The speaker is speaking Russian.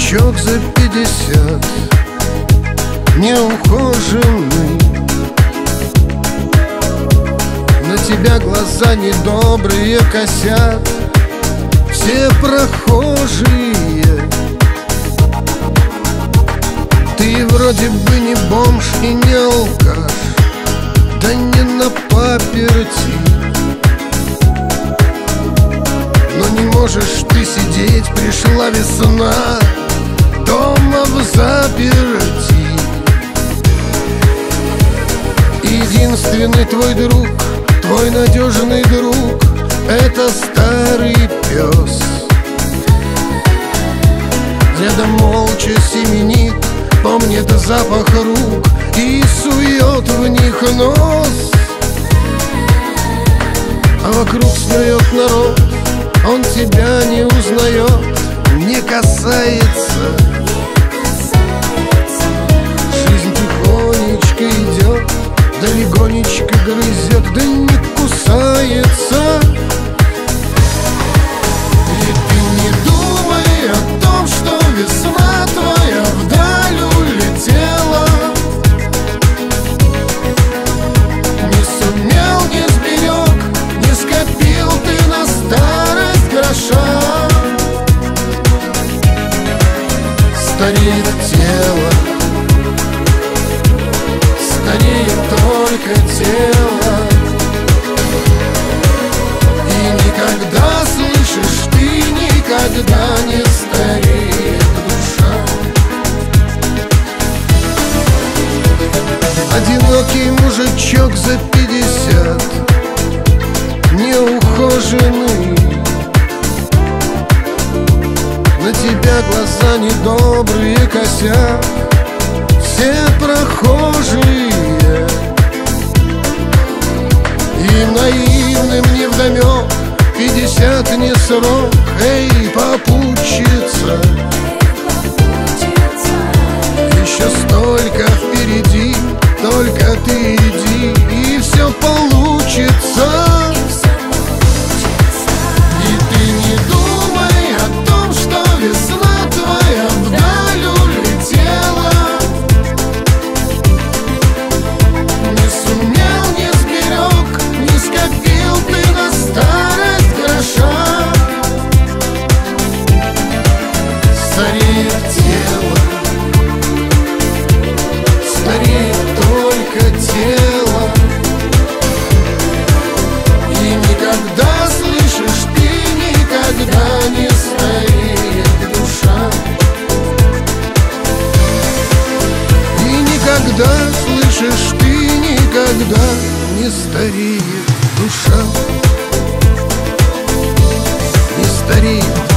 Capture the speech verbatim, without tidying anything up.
мужичок за пятьдесят, неухоженный. На тебя глаза недобрые косят все прохожие. Ты вроде бы не бомж и не алкаш, да не на паперти. Но не можешь ты сидеть, пришла весна, дома в заперти. Единственный твой друг, твой надежный друг — это старый пес. Рядом молча семенит, помнит запах рук и сует в них нос. А вокруг снует народ, он тебя не узнает, не касается. Жизнь тихонечко идет, да легонечко грызет, да не кусается. И ты не думай о том, что весна твоя вдаль улетела. Не сумел, не сберег, не скопил ты на старость гроша. Стареет тело, стареет только тело. И никогда, слышишь, ты никогда не стареет душа. Одинокий мужичок за пятьдесят, неухоженный. На тебя глаза недобрые косят все прохожие. Им наивным невдомек пятьдесят не срок, эй, попутчица. Еще столько впереди, только ты иди, и все получится. И ты не думай о том, что весна твоя вдаль улетела. Не сумел, не сберег, не скопил ты на старость гроша. Стареет тело, стареет только тело. И никогда, слышишь, ты никогда не стареет душа. И никогда, слышишь, ты никогда не стареет душа. Не стареет